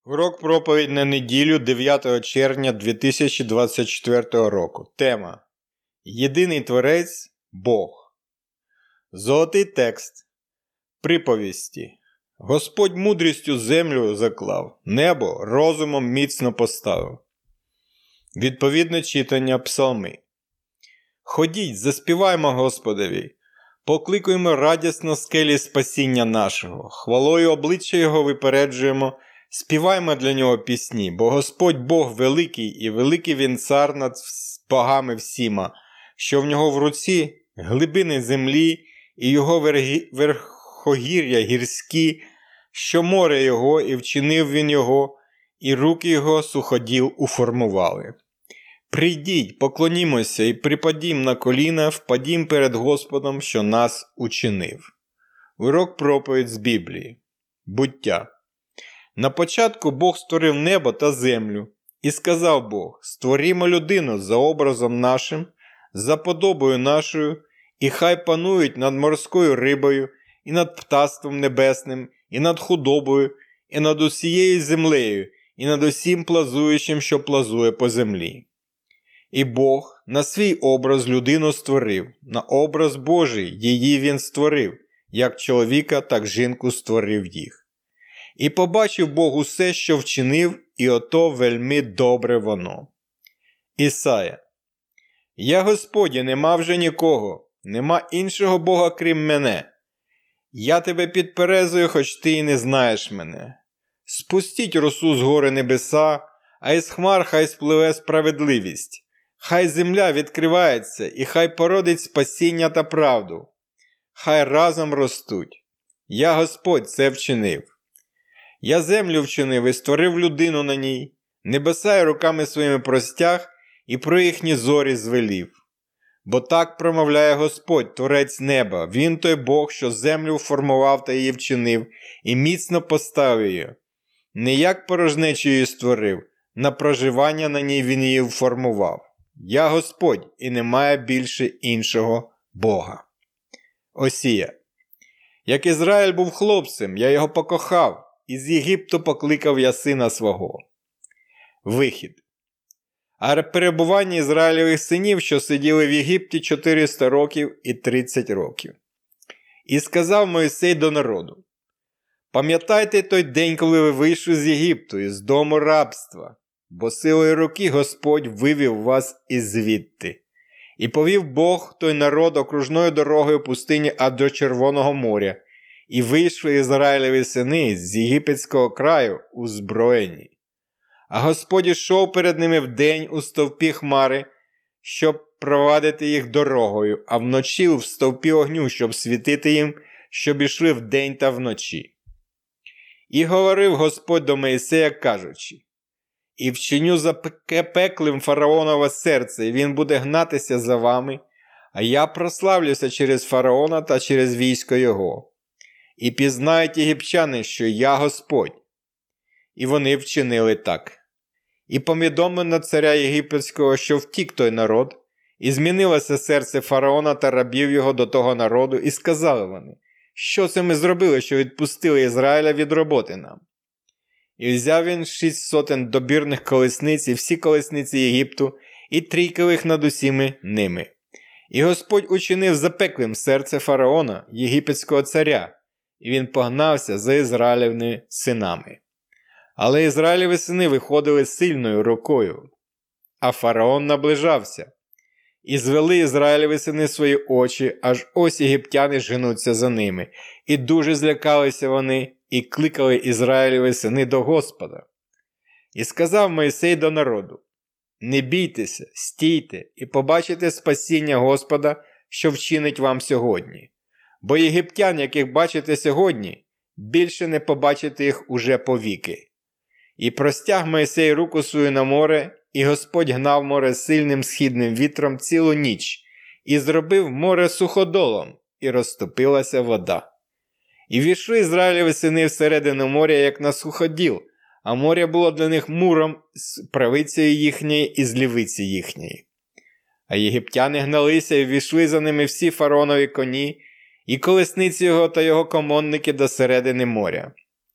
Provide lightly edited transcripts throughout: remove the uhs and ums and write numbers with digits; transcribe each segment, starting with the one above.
Урок проповідь на неділю 9 червня 2024 року. Тема: Єдиний Творець – Бог. Золотий текст. Приповісті. Господь мудрістю землю заклав, небо розумом міцно поставив. Відповідне читання Псалми. Ходіть, заспіваймо Господові, покликуємо радісно скелі спасіння нашого, хвалою обличчя Його випереджуємо, співаймо для Нього пісні, бо Господь Бог великий, і великий Він цар над богами всіма, що в Нього в руці глибини землі, і Його верхогір'я гірські, що море Його, і вчинив Він Його, і руки Його суходіл уформували. Прийдіть, поклонімося і припадім на коліна, впадім перед Господом, що нас учинив. Урок проповідь з Біблії. Буття. На початку Бог створив небо та землю, і сказав Бог: створімо людину за образом нашим, за подобою нашою, і хай панують над морською рибою, і над птаством небесним, і над худобою, і над усією землею, і над усім плазуючим, що плазує по землі. І Бог на свій образ людину створив, на образ Божий її Він створив, як чоловіка, так жінку створив їх. І побачив Бог усе, що вчинив, і ото вельми добре воно. Ісая. Я Господь, нема вже нікого, нема іншого Бога, крім мене. Я тебе підперезую, хоч ти і не знаєш мене. Спустіть росу з гори небеса, а із хмар хай спливе справедливість. Хай земля відкривається, і хай породить спасіння та правду. Хай разом ростуть. Я Господь це вчинив. Я землю вчинив і створив людину на ній, небеса й руками своїми простяг, і про їхні зорі звелів. Бо так промовляє Господь, Творець неба, Він той Бог, що землю формував та її вчинив, і міцно поставив її. Не як порожнечу її створив, на проживання на ній Він її формував. Я Господь, і немає більше іншого Бога. Осія. Як Ізраїль був хлопцем, я його покохав, із Єгипту покликав я сина свого. Вихід. А перебування Ізраїлевих синів, що сиділи в Єгипті 400 років і 30 років. І сказав Мойсей до народу: пам'ятайте той день, коли ви вийшли з Єгипту, із дому рабства, бо силою руки Господь вивів вас ізвідти. І повів Бог той народ окружною дорогою пустині аж до Червоного моря, і вийшли Ізраїлеві сини з єгипетського краю озброєні. А Господь ішов перед ними вдень у стовпі хмари, щоб провадити їх дорогою, а вночі в стовпі огню, щоб світити їм, щоб ішли вдень та вночі. І говорив Господь до Мойсея, кажучи: і вчиню запеклим фараонове серце, і він буде гнатися за вами, а я прославлюся через фараона та через військо його. І пізнають єгиптяни, що я Господь. І вони вчинили так. І повідомлено царя єгипетського, що втік той народ, і змінилося серце фараона та рабів його до того народу, і сказали вони: що це ми зробили, що відпустили Ізраїля від роботи нам? І взяв він 600 добірних колесниць і всі колесниці Єгипту, і трійкових над усіми ними. І Господь учинив запеклим серце фараона, єгипетського царя, і він погнався за Ізраїлевими синами. Але Ізраїлеві сини виходили сильною рукою, а фараон наближався. І звели Ізраїлеві сини свої очі, аж ось єгиптяни женуться за ними. І дуже злякалися вони, і кликали Ізраїлеві сини до Господа. І сказав Мойсей до народу: не бійтеся, стійте, і побачите спасіння Господа, що вчинить вам сьогодні. Бо єгиптян, яких бачите сьогодні, більше не побачите їх уже повіки. І простяг Мойсей руку свою на море, і Господь гнав море сильним східним вітром цілу ніч, і зробив море суходолом, і розтопилася вода. І війшли Ізраїлеві сини всередину моря, як на суходіл, а море було для них муром з правицею їхньої і з лівиці їхньої. А єгиптяни гналися і війшли за ними всі фараонові коні, і колесниці його та його комонники до середини моря.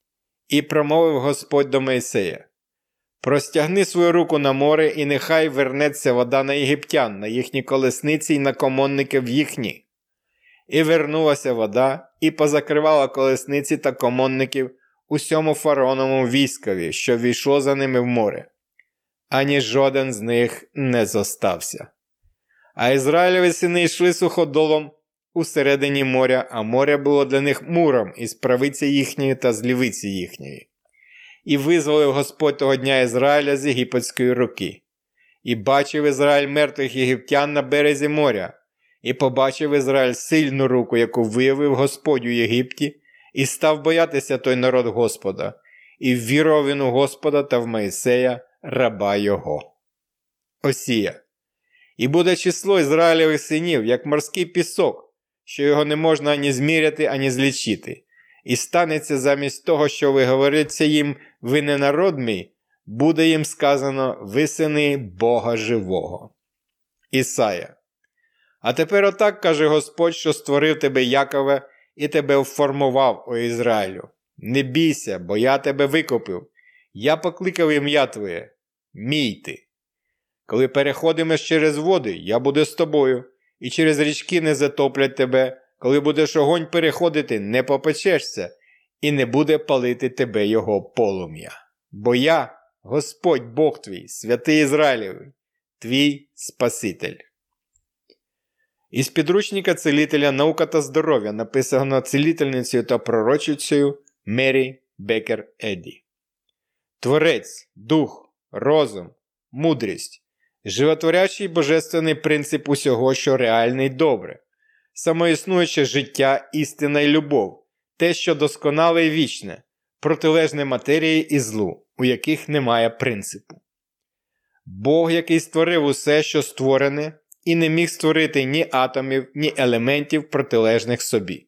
І промовив Господь до Мойсея: «Простягни свою руку на море, і нехай вернеться вода на єгиптян, на їхні колесниці й на комонників їхні». І вернулася вода, і позакривала колесниці та комонників усьому фараоновому військові, що війшло за ними в море. Ані жоден з них не зостався. А Ізраїлеві сини йшли суходолом усередині моря, а море було для них муром із правиці їхньої та з лівиці їхньої. І визволив Господь того дня Ізраїля з єгипетської руки. І бачив Ізраїль мертвих єгиптян на березі моря, і побачив Ізраїль сильну руку, яку виявив Господь у Єгипті, і став боятися той народ Господа, і ввірував він у Господа та в Мойсея, раба його. Осія. І буде число Ізраїлевих синів, як морський пісок, що його не можна ані зміряти, ані злічити. І станеться замість того, що ви говорите їм, ви не народ мій, буде їм сказано, ви сини Бога живого. Ісая. А тепер отак каже Господь, що створив тебе, Якове, і тебе вформував, о Ізраїлю. Не бійся, бо я тебе викупив. Я покликав ім'я твоє. Мій ти. Коли переходимеш через води, я буду з тобою, і через річки не затоплять тебе. Коли будеш огонь переходити, не попечешся, і не буде палити тебе його полум'я. Бо я, Господь Бог твій, святий Ізраїлевий, твій Спаситель. Із підручника цілителя «Наука та здоров'я», написано цілительницею та пророчицею Мері Бекер Едді. Творець, дух, розум, мудрість, животворячий божественний принцип усього, що реальне й добре, самоіснуюче життя, істина й любов, те, що досконале й вічне, протилежне матерії і злу, у яких немає принципу. Бог, який створив усе, що створене, і не міг створити ні атомів, ні елементів, протилежних собі.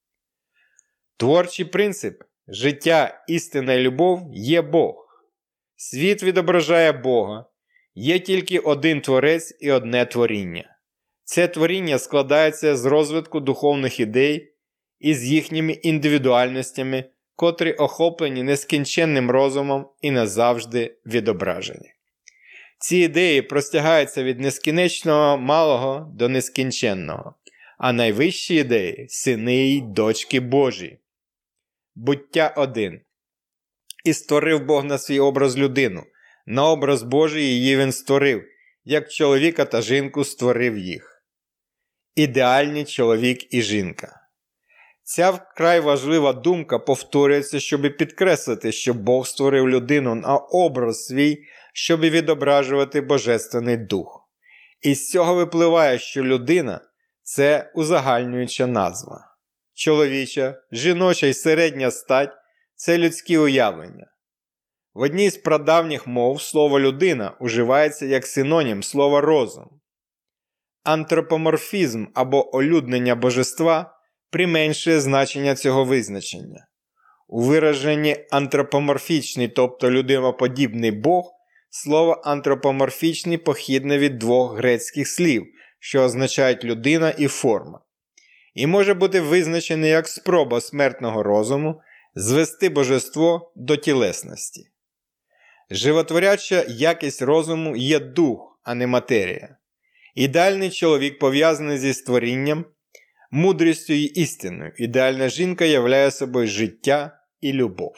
Творчий принцип, життя, істина й любов є Бог. Світ відображає Бога. Є тільки один Творець і одне творіння. Це творіння складається з розвитку духовних ідей і з їхніми індивідуальностями, котрі охоплені нескінченним розумом і назавжди відображені. Ці ідеї простягаються від нескінченного малого до нескінченного, а найвищі ідеї – сини й дочки Божі. Буття 1. І створив Бог на свій образ людину, на образ Божий її він створив, як чоловіка та жінку створив їх. Ідеальні чоловік і жінка. Ця вкрай важлива думка повторюється, щоб підкреслити, що Бог створив людину на образ свій, щоб відображувати Божественний Дух. Із цього випливає, що людина – це узагальнююча назва. Чоловіча, жіноча і середня стать – це людські уявлення. В одній з прадавніх мов слово «людина» уживається як синонім слова «розум». Антропоморфізм або олюднення божества применшує значення цього визначення. У вираженні антропоморфічний, тобто людиноподібний Бог, слово антропоморфічний похідне від двох грецьких слів, що означають людина і форма, і може бути визначений як спроба смертного розуму звести божество до тілесності. Животворяча якість розуму є дух, а не матерія. Ідеальний чоловік пов'язаний зі створінням, мудрістю і істиною. Ідеальна жінка являє собою життя і любов.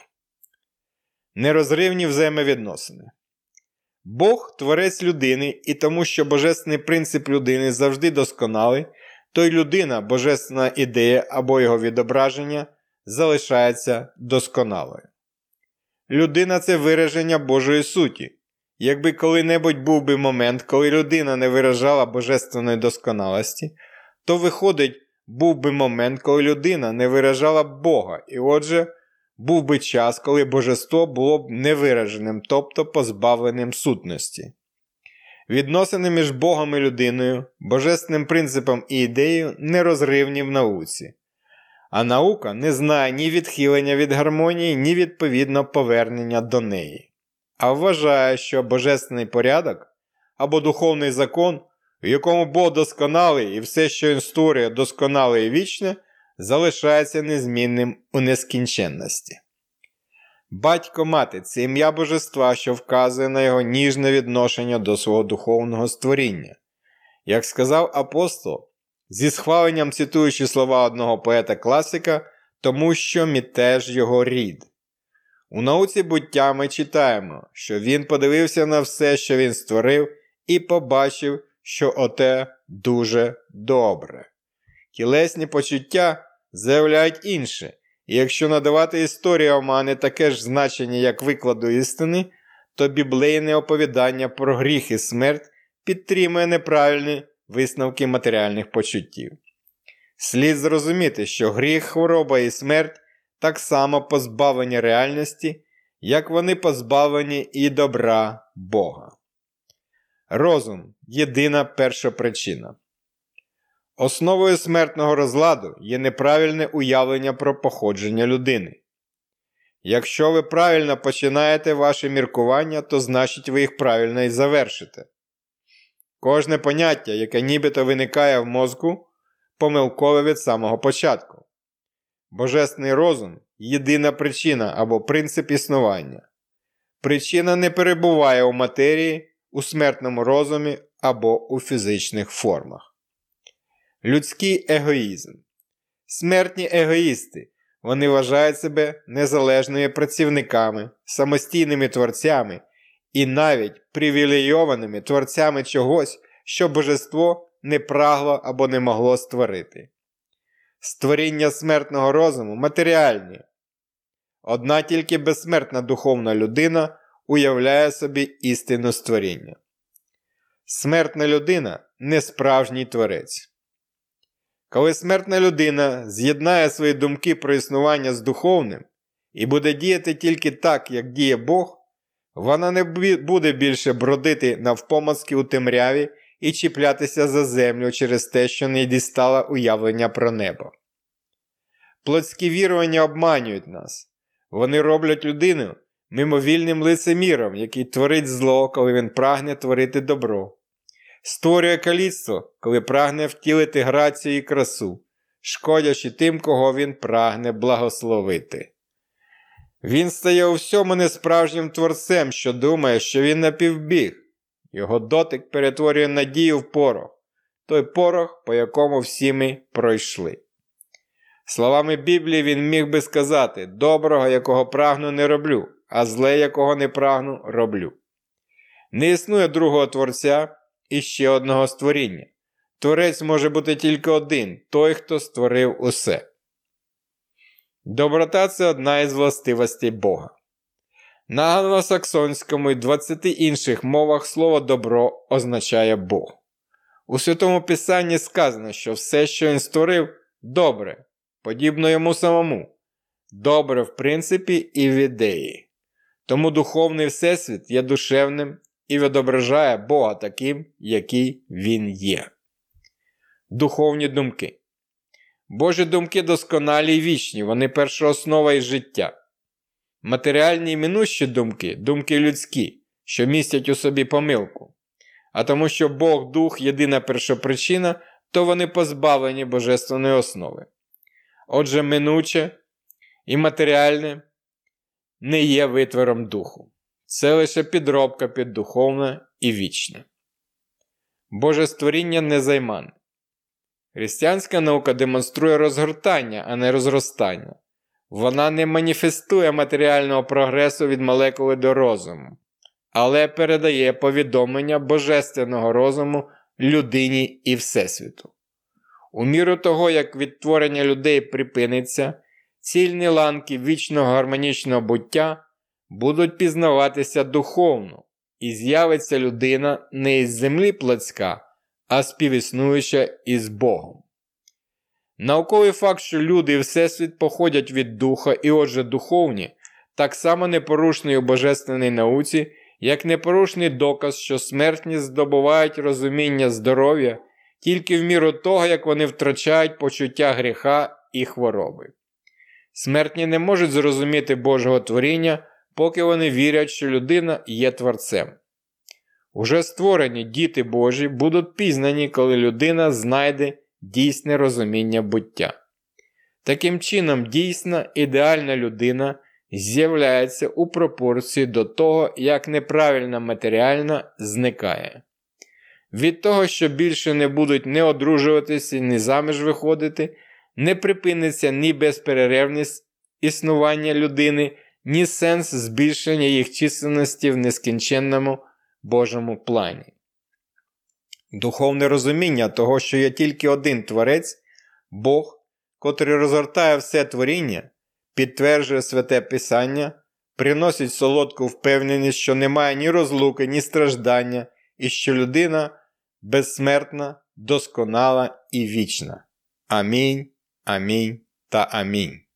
Нерозривні взаємовідносини. Бог – творець людини, і тому, що божественний принцип людини завжди досконалий, то й людина, божественна ідея або його відображення, залишається досконалою. Людина – це вираження Божої суті. Якби коли-небудь був би момент, коли людина не виражала божественної досконалості, то, виходить, був би момент, коли людина не виражала б Бога, і отже, був би час, коли божество було б невираженим, тобто позбавленим сутності. Відносини між Богом і людиною, божественним принципом і ідеєю нерозривні в науці. А наука не знає ні відхилення від гармонії, ні відповідно повернення до неї. А вважає, що божественний порядок або духовний закон, в якому Бог досконалий і все, що він створює, досконале і вічне, залишається незмінним у нескінченності. Батько-мати – це ім'я божества, що вказує на його ніжне відношення до свого духовного створіння. Як сказав апостол, зі схваленням цитуючи слова одного поета-класика, тому що ми теж його рід. У науці буття ми читаємо, що він подивився на все, що він створив, і побачив, що оте дуже добре. Тілесні почуття заявляють інше, і якщо надавати історії омани таке ж значення, як викладу істини, то біблійне оповідання про гріх і смерть підтримує неправильні висновки матеріальних почуттів. Слід зрозуміти, що гріх, хвороба і смерть так само позбавлені реальності, як вони позбавлені і добра Бога. Розум – єдина першопричина. Основою смертного розладу є неправильне уявлення про походження людини. Якщо ви правильно починаєте ваші міркування, то значить ви їх правильно і завершите. Кожне поняття, яке нібито виникає в мозку, помилкове від самого початку. Божественний розум – єдина причина або принцип існування. Причина не перебуває у матерії, у смертному розумі або у фізичних формах. Людський егоїзм. Смертні егоїсти. Вони вважають себе незалежними працівниками, самостійними творцями і навіть привілейованими творцями чогось, що божество не прагло або не могло створити. Створіння смертного розуму матеріальні. Одна тільки безсмертна духовна людина уявляє собі істину створіння. Смертна людина – не справжній творець. Коли смертна людина з'єднає свої думки про існування з духовним і буде діяти тільки так, як діє Бог, вона не буде більше бродити навпомацки у темряві і чіплятися за землю через те, що не дістала уявлення про небо. Плотські вірування обманюють нас. Вони роблять людину мимовільним лицеміром, який творить зло, коли він прагне творити добро. Створює каліцтво, коли прагне втілити грацію і красу, шкодячи тим, кого він прагне благословити. Він стає у всьому несправжнім творцем, що думає, що він напівбіг. Його дотик перетворює надію в порох, той порох, по якому всі ми пройшли. Словами Біблії він міг би сказати: «Доброго, якого прагну, не роблю, а зле, якого не прагну, роблю». Не існує другого творця і ще одного створіння. Творець може бути тільки один – той, хто створив усе. Доброта – це одна із властивостей Бога. На англосаксонському і 20 інших мовах слово «добро» означає Бог. У Святому Писанні сказано, що все, що він створив – добре, подібно йому самому. Добре в принципі і в ідеї. Тому духовний всесвіт є душевним і відображає Бога таким, який він є. Духовні думки. Божі думки досконалі й вічні, вони першооснова із життя. Матеріальні й минущі думки – думки людські, що містять у собі помилку. А тому, що Бог – Дух – єдина першопричина, то вони позбавлені божественної основи. Отже, минуче і матеріальне не є витвором Духу. Це лише підробка під духовне і вічне. Боже створіння незаймане. Християнська наука демонструє розгортання, а не розростання. Вона не маніфестує матеріального прогресу від молекули до розуму, але передає повідомлення божественного розуму людині і Всесвіту. У міру того, як відтворення людей припиниться, цільні ланки вічного гармонічного буття будуть пізнаватися духовно, і з'явиться людина не із землі плотська, а співіснуюча із Богом. Науковий факт, що люди і Всесвіт походять від Духа і отже духовні, так само непорушний у божественній науці, як непорушний доказ, що смертні здобувають розуміння здоров'я тільки в міру того, як вони втрачають почуття гріха і хвороби. Смертні не можуть зрозуміти Божого творіння, поки вони вірять, що людина є творцем. Уже створені діти Божі будуть пізнані, коли людина знайде дійсне розуміння буття. Таким чином, дійсна, ідеальна людина з'являється у пропорції до того, як неправильна матеріальна зникає. Від того, що більше не будуть не одружуватися, ні заміж виходити, не припиниться ні безперервність існування людини, ні сенс збільшення їх чисельності в нескінченному Божому плані. Духовне розуміння того, що є тільки один Творець, Бог, котрий розгортає все творіння, підтверджує Святе Писання, приносить солодку впевненість, що немає ні розлуки, ні страждання, і що людина безсмертна, досконала і вічна. Амінь, амінь та амінь.